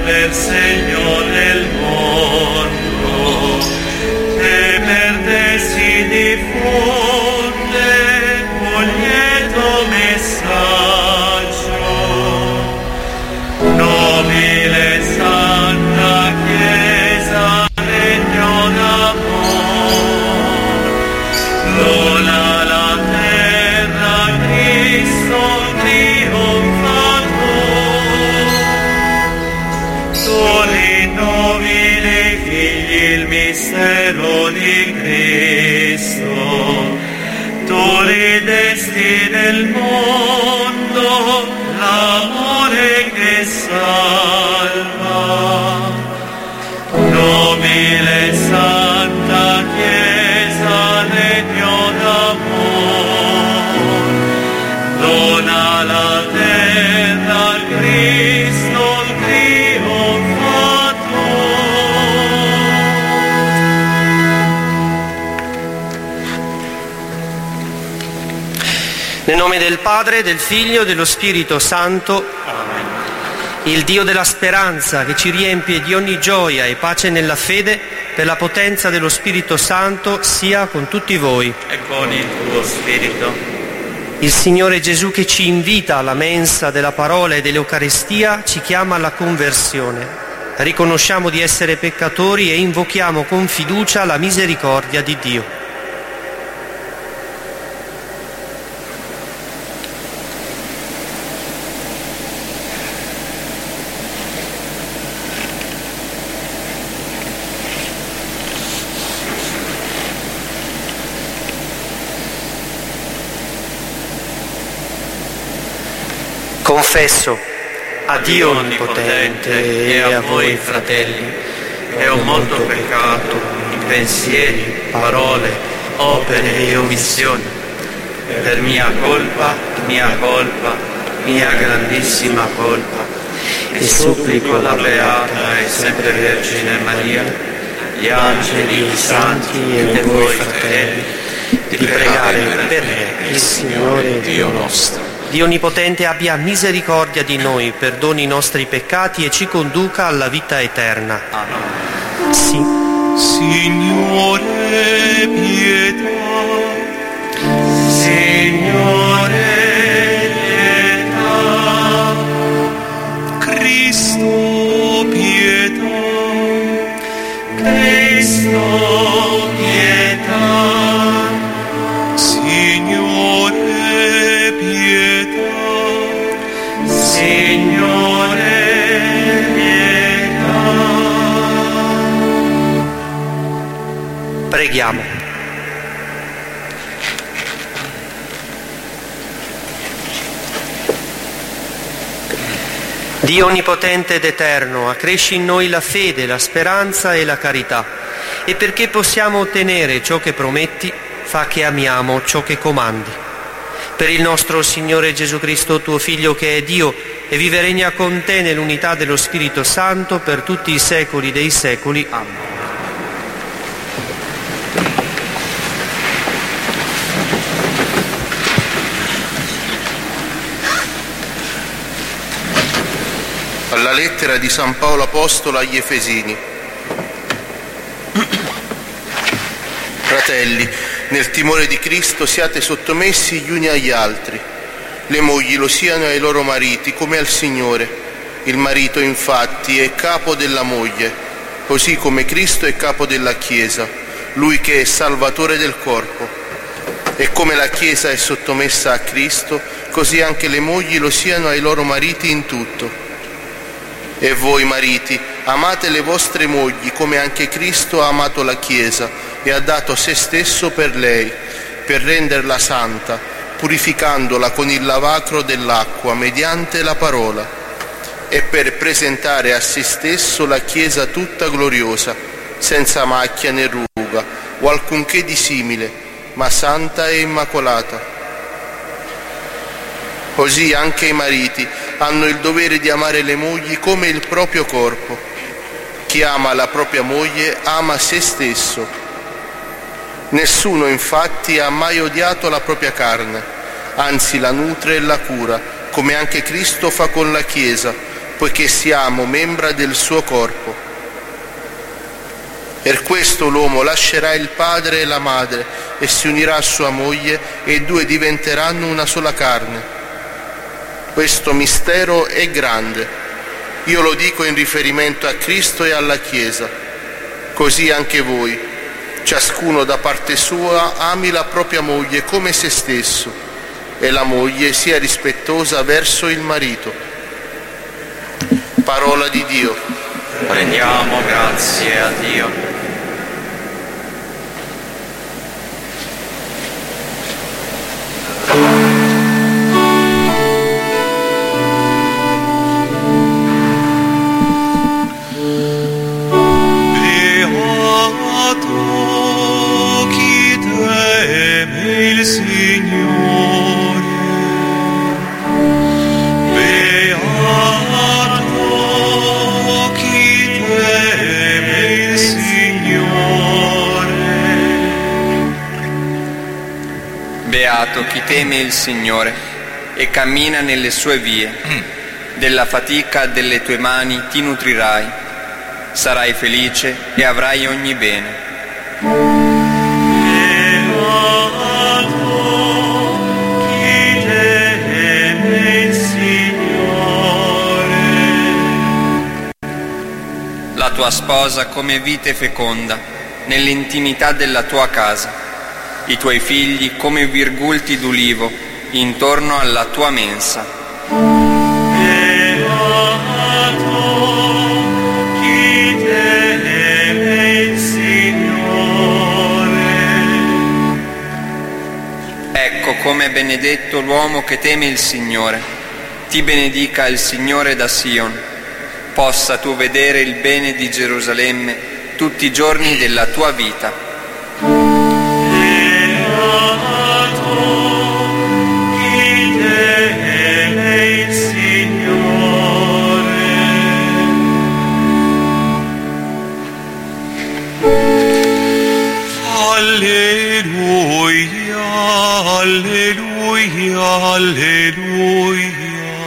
per segno del mondo, e per te si diffonde un lieto messaggio. Nobile Santa Chiesa, regno d'amor, dona la terra Cristo trionfatore. Tu rinnovi nei figli il mistero di Cristo, tu ridesti nel mondo l'amore che salva. Nobile Santa Chiesa, regno d'amor, dona la terra al Cristo trionfatore. Nel nome del Padre, del Figlio e dello Spirito Santo. Amen. Il Dio della speranza, che ci riempie di ogni gioia e pace nella fede, per la potenza dello Spirito Santo, sia con tutti voi. E con il tuo spirito. Il Signore Gesù, che ci invita alla mensa della parola e dell'Eucaristia, ci chiama alla conversione. Riconosciamo di essere peccatori e invochiamo con fiducia la misericordia di Dio. Confesso a Dio Onnipotente e a voi, fratelli, che ho molto peccato in pensieri, parole, opere e omissioni, per mia colpa, mia grandissima colpa, e supplico la Beata e sempre Vergine Maria, gli angeli, i santi e voi, fratelli, di pregare per me, il Signore Dio nostro. Dio Onnipotente abbia misericordia di noi, perdoni i nostri peccati e ci conduca alla vita eterna. Amen. Sì. Signore, pietà. Signore, pietà. Cristo, pietà. Cristo, pietà. Signore, Signore, pietà. Preghiamo. Dio Onnipotente ed Eterno, accresci in noi la fede, la speranza e la carità, e perché possiamo ottenere ciò che prometti, fa che amiamo ciò che comandi. Per il nostro Signore Gesù Cristo, tuo Figlio, che è Dio e vive e regna con te nell'unità dello Spirito Santo per tutti i secoli dei secoli. Amen. Alla lettera di San Paolo Apostolo agli Efesini. Fratelli, nel timore di Cristo siate sottomessi gli uni agli altri. Le mogli lo siano ai loro mariti come al Signore. Il marito infatti è capo della moglie, così come Cristo è capo della Chiesa, Lui che è Salvatore del corpo. E come la Chiesa è sottomessa a Cristo, così anche le mogli lo siano ai loro mariti in tutto. E voi mariti, amate le vostre mogli come anche Cristo ha amato la Chiesa e ha dato se stesso per lei, per renderla santa, purificandola con il lavacro dell'acqua mediante la parola, e per presentare a se stesso la Chiesa tutta gloriosa, senza macchia né ruga o alcunché di simile, ma santa e immacolata. Così anche i mariti hanno il dovere di amare le mogli come il proprio corpo. Chi ama la propria moglie ama se stesso. Nessuno infatti ha mai odiato la propria carne, anzi la nutre e la cura, come anche Cristo fa con la Chiesa, poiché siamo membra del suo corpo. Per questo l'uomo lascerà il padre e la madre e si unirà a sua moglie e i due diventeranno una sola carne. Questo mistero è grande. Io lo dico in riferimento a Cristo e alla Chiesa. Così anche voi, ciascuno da parte sua, ami la propria moglie come se stesso e la moglie sia rispettosa verso il marito. Parola di Dio. Rendiamo grazie a Dio. Beato chi teme il Signore e cammina nelle sue vie. Della fatica delle tue mani ti nutrirai, sarai felice e avrai ogni bene. Beato chi teme il Signore. La tua sposa come vite feconda nell'intimità della tua casa, i tuoi figli come virgulti d'ulivo intorno alla tua mensa. Beato chi teme il Signore. Ecco come è benedetto l'uomo che teme il Signore. Ti benedica il Signore da Sion. Possa tu vedere il bene di Gerusalemme tutti i giorni della tua vita. Alleluia, alleluia, alleluia.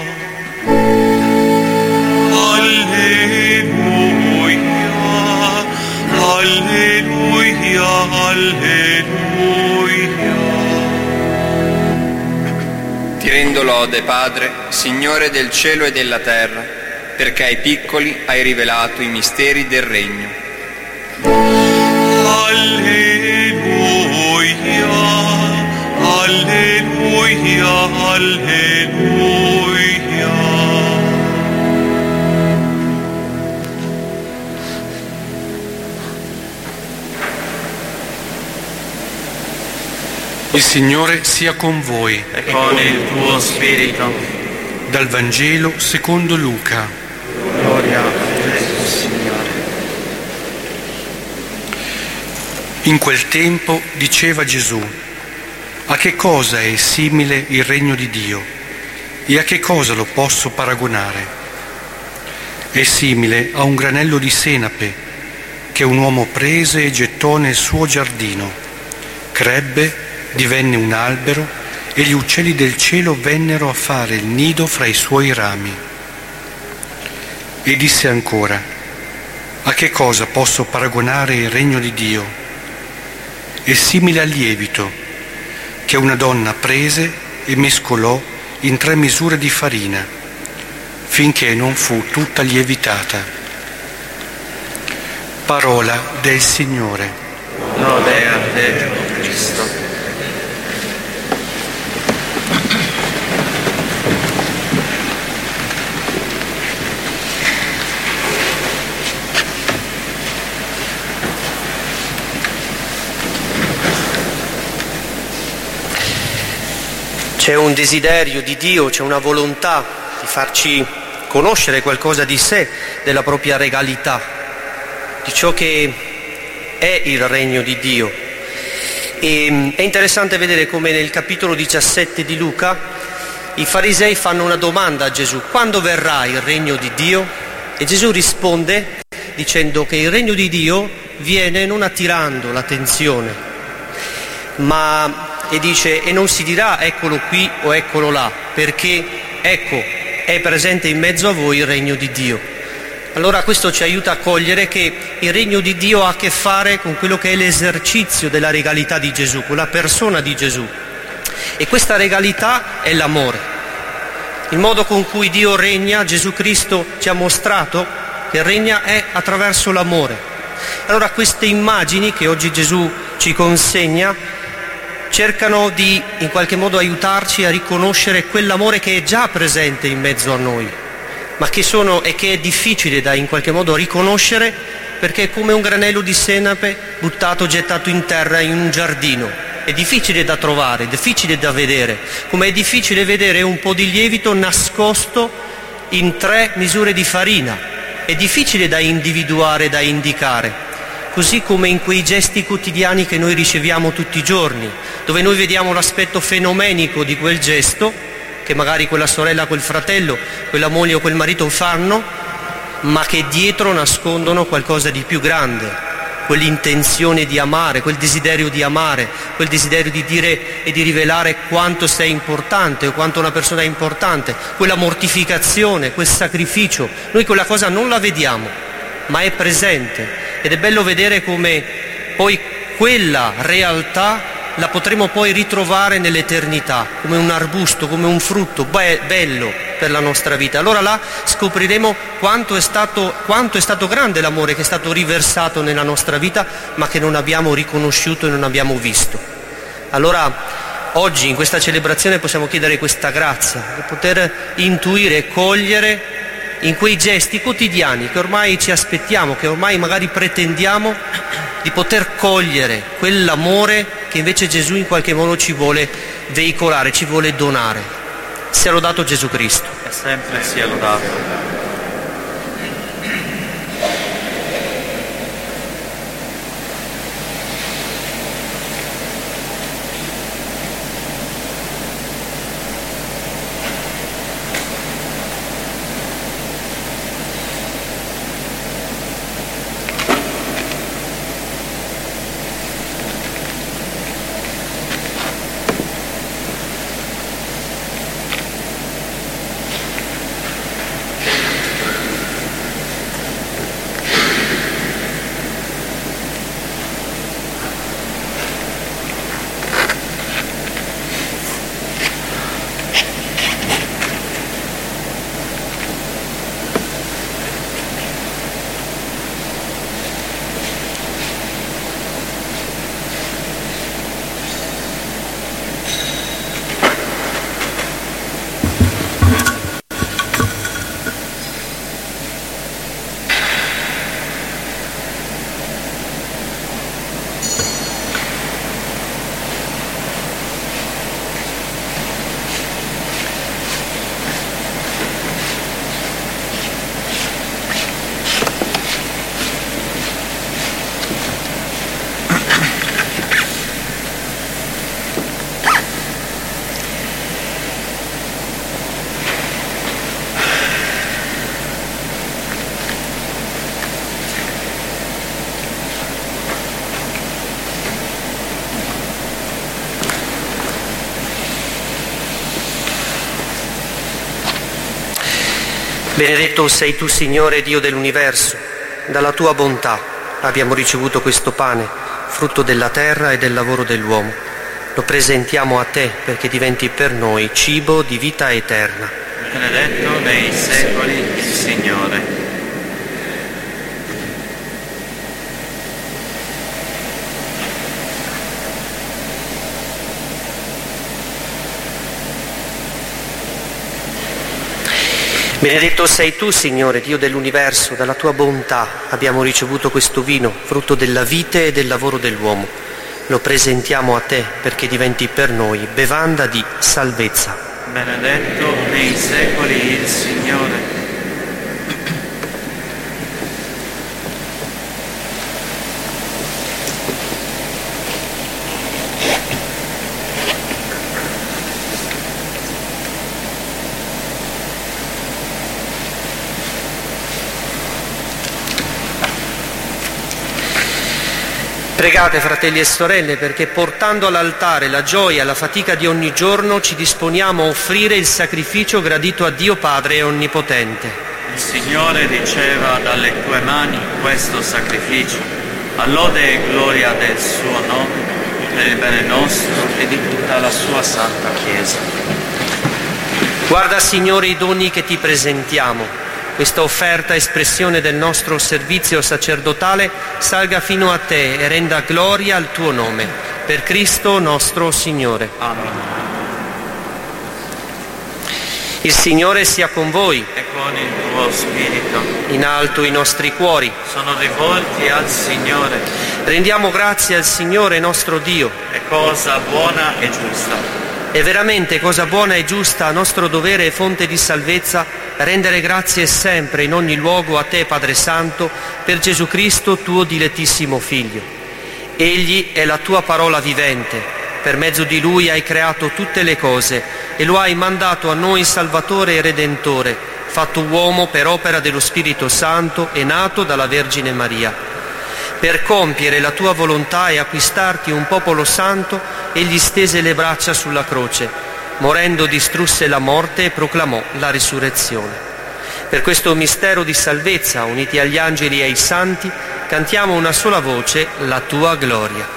Alleluia, alleluia, alleluia. Ti rendo lode, Padre, Signore del cielo e della terra, perché ai piccoli hai rivelato i misteri del regno. Alleluia, alleluia, alleluia. Il Signore sia con voi. E con il tuo spirito. Dal Vangelo secondo Luca. Gloria a te, Signore. In quel tempo diceva Gesù: a che cosa è simile il regno di Dio e a che cosa lo posso paragonare? È simile a un granello di senape che un uomo prese e gettò nel suo giardino. Crebbe, divenne un albero e gli uccelli del cielo vennero a fare il nido fra i suoi rami. E disse ancora: a che cosa posso paragonare il regno di Dio? È simile al lievito che una donna prese e mescolò in 3 misure di farina, finché non fu tutta lievitata. Parola del Signore. Lode a te, Cristo. C'è un desiderio di Dio, c'è una volontà di farci conoscere qualcosa di sé, della propria regalità, di ciò che è il regno di Dio. E è interessante vedere come nel capitolo 17 di Luca i farisei fanno una domanda a Gesù: quando verrà il regno di Dio? E Gesù risponde dicendo che il regno di Dio viene non attirando l'attenzione, ma e dice: e non si dirà eccolo qui o eccolo là, perché ecco è presente in mezzo a voi il regno di Dio. Allora questo ci aiuta a cogliere che il regno di Dio ha a che fare con quello che è l'esercizio della regalità di Gesù, con la persona di Gesù. E questa regalità è l'amore. Il modo con cui Dio regna, Gesù Cristo ci ha mostrato che regna è attraverso l'amore. Allora queste immagini che oggi Gesù ci consegna cercano di in qualche modo aiutarci a riconoscere quell'amore che è già presente in mezzo a noi, ma che è difficile da in qualche modo riconoscere, perché è come un granello di senape gettato in terra in un giardino. È difficile da trovare, difficile da vedere, come è difficile vedere un po' di lievito nascosto in 3 misure di farina. È difficile da individuare, da indicare. Così come in quei gesti quotidiani che noi riceviamo tutti i giorni, dove noi vediamo l'aspetto fenomenico di quel gesto, che magari quella sorella, quel fratello, quella moglie o quel marito fanno, ma che dietro nascondono qualcosa di più grande, quell'intenzione di amare, quel desiderio di amare, quel desiderio di dire e di rivelare quanto sei importante o quanto una persona è importante, quella mortificazione, quel sacrificio. Noi quella cosa non la vediamo, ma è presente, ed è bello vedere come poi quella realtà la potremo poi ritrovare nell'eternità, come un arbusto, come un frutto bello per la nostra vita. Allora là scopriremo quanto è stato grande l'amore che è stato riversato nella nostra vita, ma che non abbiamo riconosciuto e non abbiamo visto. Allora oggi in questa celebrazione possiamo chiedere questa grazia, di poter intuire e cogliere in quei gesti quotidiani che ormai ci aspettiamo, che ormai magari pretendiamo, di poter cogliere quell'amore che invece Gesù in qualche modo ci vuole veicolare, ci vuole donare. Sia lodato Gesù Cristo. E sempre sia lodato. Benedetto sei tu, Signore, Dio dell'universo. Dalla tua bontà abbiamo ricevuto questo pane, frutto della terra e del lavoro dell'uomo. Lo presentiamo a te perché diventi per noi cibo di vita eterna. Benedetto nei secoli il Signore. Benedetto sei tu, Signore, Dio dell'universo, dalla tua bontà abbiamo ricevuto questo vino, frutto della vite e del lavoro dell'uomo. Lo presentiamo a te perché diventi per noi bevanda di salvezza. Benedetto nei secoli il Signore. Pregate, fratelli e sorelle, perché portando all'altare la gioia e la fatica di ogni giorno ci disponiamo a offrire il sacrificio gradito a Dio Padre Onnipotente. Il Signore riceva dalle tue mani questo sacrificio, a lode e gloria del suo nome, per il bene nostro e di tutta la sua santa Chiesa. Guarda, Signore, i doni che ti presentiamo. Questa offerta, espressione del nostro servizio sacerdotale, salga fino a te e renda gloria al tuo nome. Per Cristo nostro Signore. Amen. Il Signore sia con voi. E con il tuo spirito. In alto i nostri cuori. Sono rivolti al Signore. Rendiamo grazie al Signore nostro Dio. È cosa buona e giusta. È veramente cosa buona e giusta, nostro dovere e fonte di salvezza, rendere grazie sempre in ogni luogo a te, Padre Santo, per Gesù Cristo, tuo dilettissimo Figlio. Egli è la tua parola vivente, per mezzo di Lui hai creato tutte le cose e lo hai mandato a noi Salvatore e Redentore, fatto uomo per opera dello Spirito Santo e nato dalla Vergine Maria. Per compiere la tua volontà e acquistarti un popolo santo, egli stese le braccia sulla croce, morendo distrusse la morte e proclamò la risurrezione. Per questo mistero di salvezza, uniti agli angeli e ai santi, cantiamo una sola voce la tua gloria.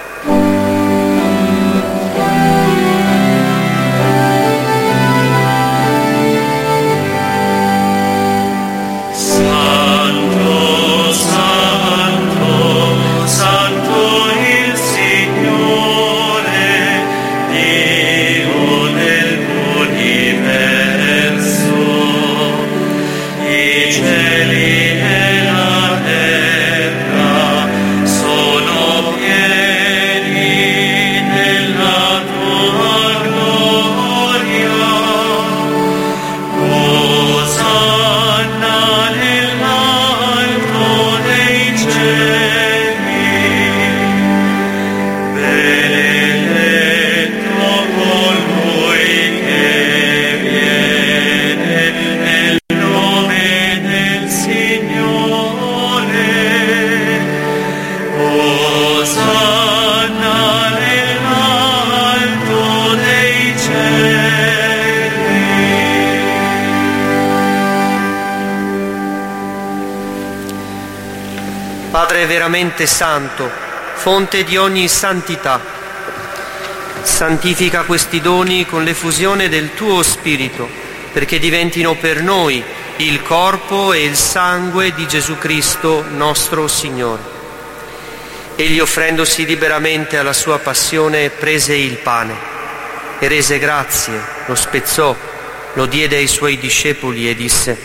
Padre veramente santo, fonte di ogni santità, santifica questi doni con l'effusione del tuo Spirito, perché diventino per noi il corpo e il sangue di Gesù Cristo nostro Signore. Egli, offrendosi liberamente alla sua passione, prese il pane e rese grazie, lo spezzò, lo diede ai suoi discepoli e disse: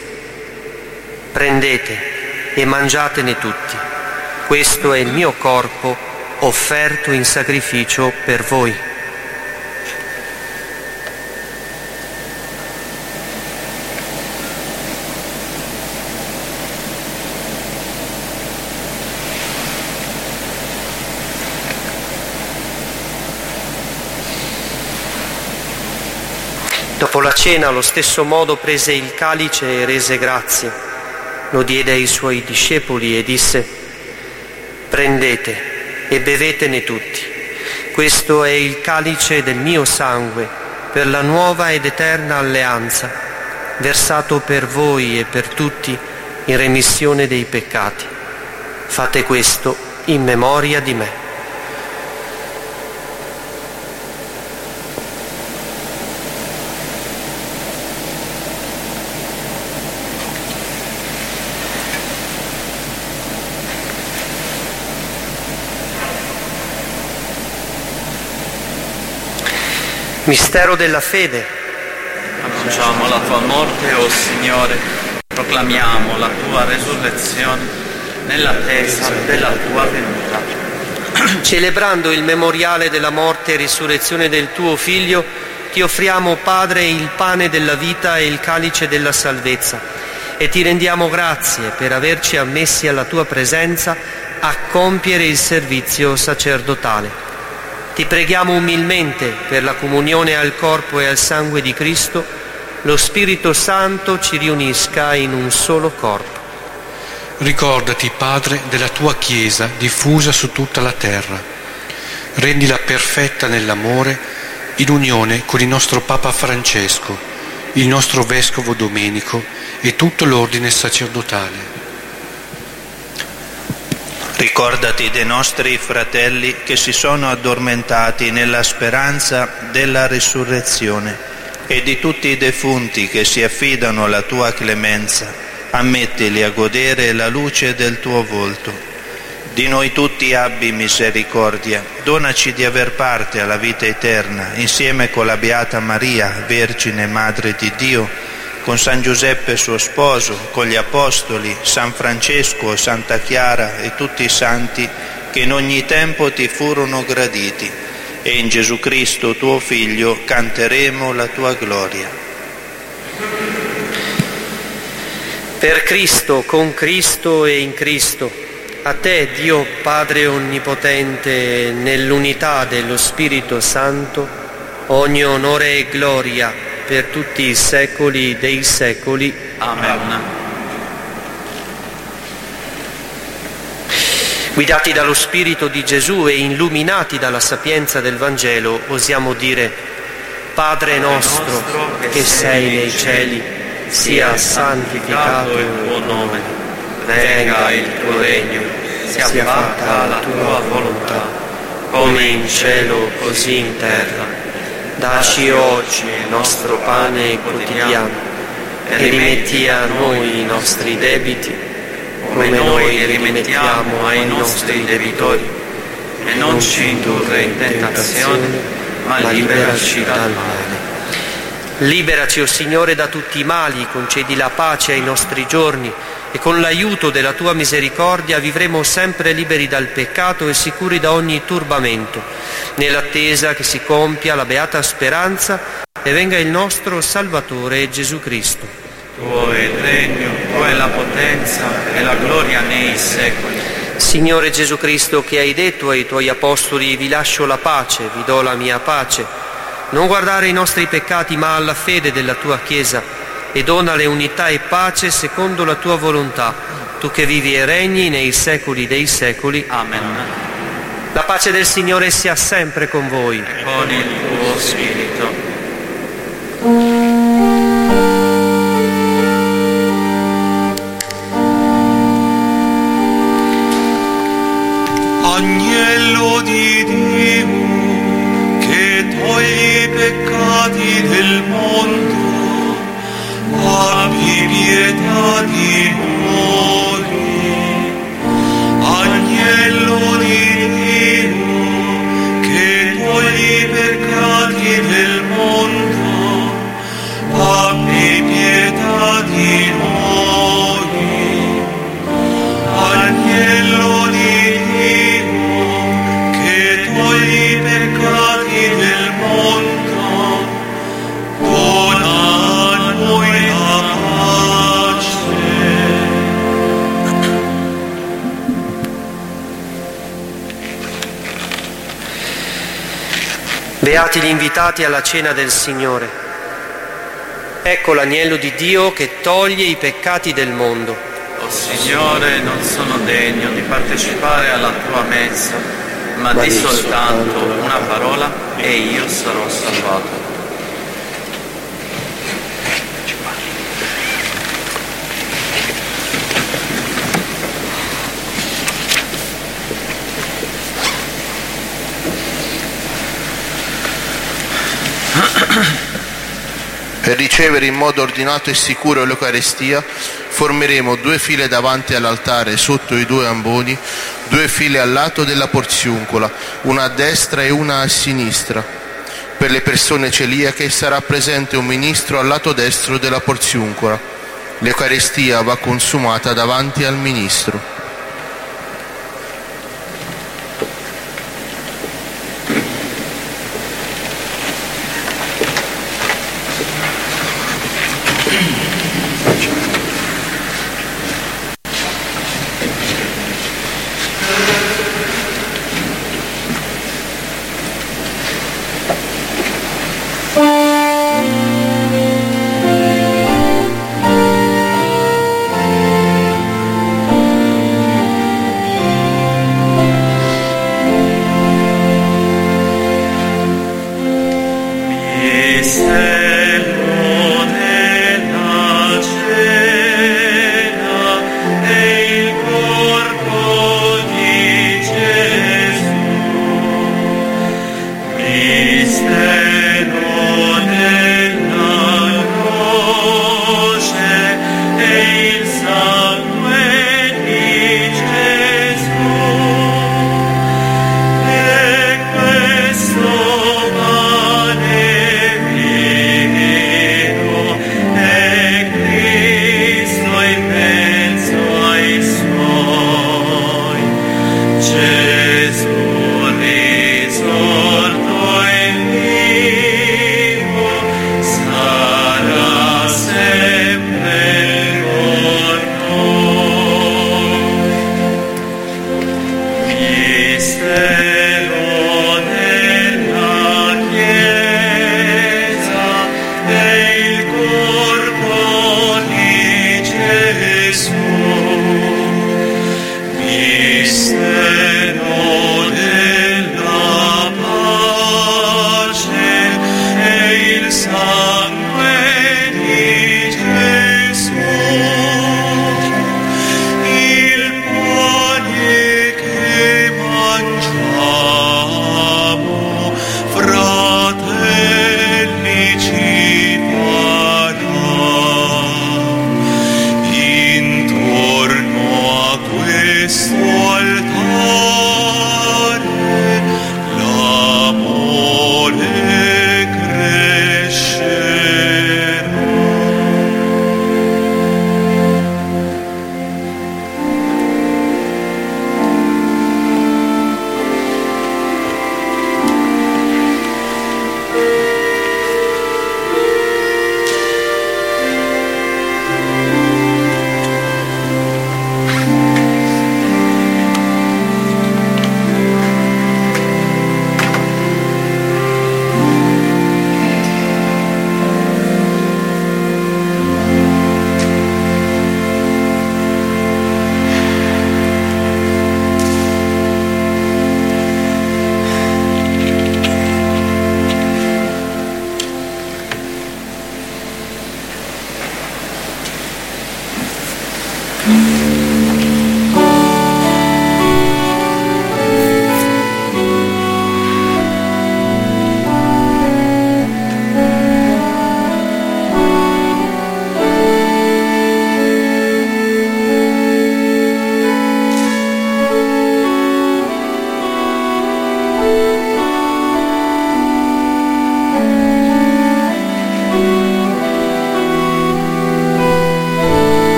prendete e mangiatene tutti. Questo è il mio corpo offerto in sacrificio per voi. Dopo la cena, allo stesso modo, prese il calice e rese grazie. Lo diede ai suoi discepoli e disse: prendete e bevetene tutti. Questo è il calice del mio sangue, per la nuova ed eterna alleanza, versato per voi e per tutti in remissione dei peccati. Fate questo in memoria di me. Mistero della fede. Annunciamo la tua morte, o Signore, proclamiamo la tua resurrezione nell'attesa della tua venuta. Celebrando il memoriale della morte e risurrezione del tuo Figlio, ti offriamo, Padre, il pane della vita e il calice della salvezza, e ti rendiamo grazie per averci ammessi alla tua presenza a compiere il servizio sacerdotale. Ti preghiamo umilmente per la comunione al corpo e al sangue di Cristo, lo Spirito Santo ci riunisca in un solo corpo. Ricordati, Padre, della tua Chiesa diffusa su tutta la terra. Rendila perfetta nell'amore, in unione con il nostro Papa Francesco, il nostro Vescovo Domenico e tutto l'ordine sacerdotale. Ricordati dei nostri fratelli che si sono addormentati nella speranza della risurrezione e di tutti i defunti che si affidano alla tua clemenza. Ammettili a godere la luce del tuo volto. Di noi tutti abbi misericordia, donaci di aver parte alla vita eterna, insieme con la Beata Maria, Vergine Madre di Dio, con San Giuseppe suo sposo, con gli Apostoli, San Francesco, Santa Chiara e tutti i santi che in ogni tempo ti furono graditi, e in Gesù Cristo tuo Figlio canteremo la tua gloria. Per Cristo, con Cristo e in Cristo, a te, Dio Padre Onnipotente, nell'unità dello Spirito Santo, ogni onore e gloria per tutti i secoli dei secoli. Amen. Guidati dallo Spirito di Gesù e illuminati dalla sapienza del Vangelo, osiamo dire: Padre nostro che sei nei cieli, sia santificato il tuo nome, venga il tuo regno, sia fatta la tua volontà, come in cielo così in terra. Dacci oggi il nostro pane quotidiano e rimetti a noi i nostri debiti, come noi rimettiamo ai nostri debitori, e non ci indurre in tentazione, ma liberaci dal male. Liberaci, o Signore, da tutti i mali, concedi la pace ai nostri giorni, e con l'aiuto della tua misericordia vivremo sempre liberi dal peccato e sicuri da ogni turbamento, nell'attesa che si compia la beata speranza e venga il nostro Salvatore Gesù Cristo. Tuo è il regno, tua è la potenza e la gloria nei secoli. Signore Gesù Cristo, che hai detto ai tuoi apostoli: vi lascio la pace, vi do la mia pace, non guardare i nostri peccati ma alla fede della tua Chiesa, e donale unità e pace secondo la tua volontà, tu che vivi e regni nei secoli dei secoli. Amen. La pace del Signore sia sempre con voi. E con il tuo spirito. Agnello di Dio, che togli i peccati del mondo, abbi pietà di noi. Agnello di Dio, che togli i peccati del mondo, abbi pietà di noi. Agnello di Dio, che togli i peccati del mondo, dona a noi la pace. Beati gli invitati alla cena del Signore. Ecco l'agnello di Dio che toglie i peccati del mondo. O Signore, non sono degno di partecipare alla tua mensa, ma di soltanto una parola e io sarò salvato. Per ricevere in modo ordinato e sicuro l'Eucaristia, formeremo 2 file davanti all'altare sotto i 2 amboni, 2 file al lato della porziuncola, una a destra e una a sinistra. Per le persone celiache sarà presente un ministro al lato destro della porziuncola. L'Eucaristia va consumata davanti al ministro.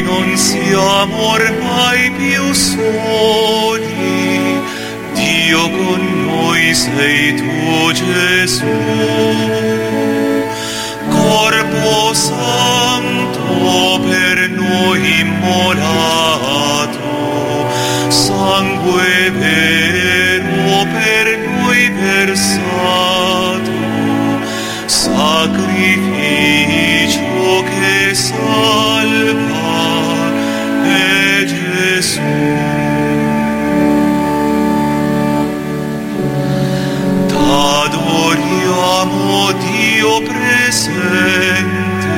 non siamo ormai più soli, Dio con noi sei tu, Gesù. Corpo santo per noi immolato, sangue vero per noi versato, sacrificio che salva è Gesù. T'adoriamo, Dio presente,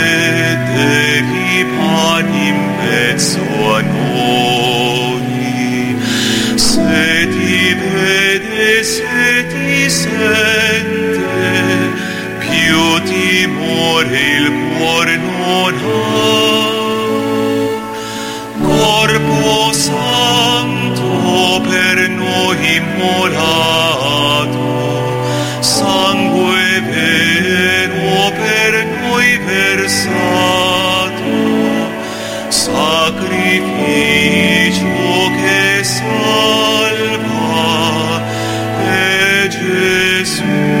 devi pani in mezzo a noi. Se ti vede, se ti sente, più timore il cuore non ha. Corpo santo per noi immolato, sangue vero per noi versato, sacrificio che salva è Gesù.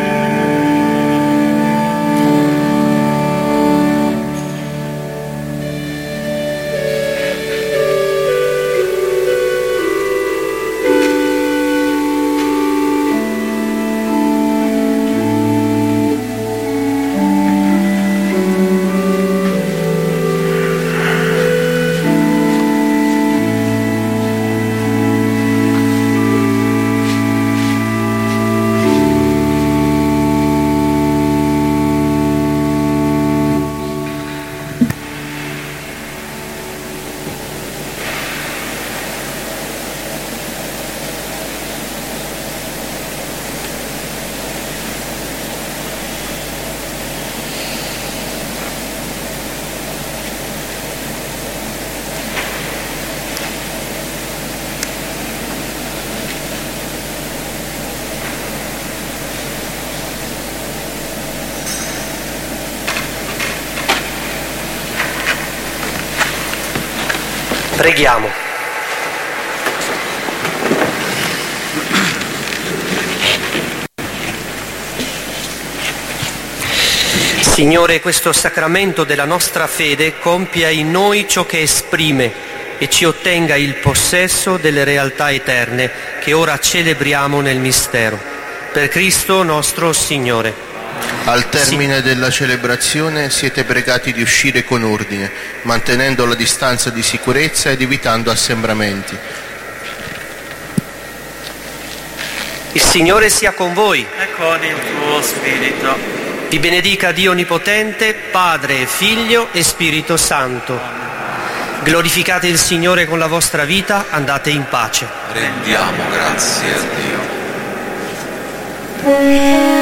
Preghiamo. Signore, questo sacramento della nostra fede compia in noi ciò che esprime e ci ottenga il possesso delle realtà eterne che ora celebriamo nel mistero. Per Cristo nostro Signore. Al termine della celebrazione siete pregati di uscire con ordine, mantenendo la distanza di sicurezza ed evitando assembramenti. Il Signore sia con voi. E con il tuo spirito. Vi benedica Dio Onnipotente, Padre, Figlio e Spirito Santo. Glorificate il Signore con la vostra vita, andate in pace. Rendiamo grazie a Dio.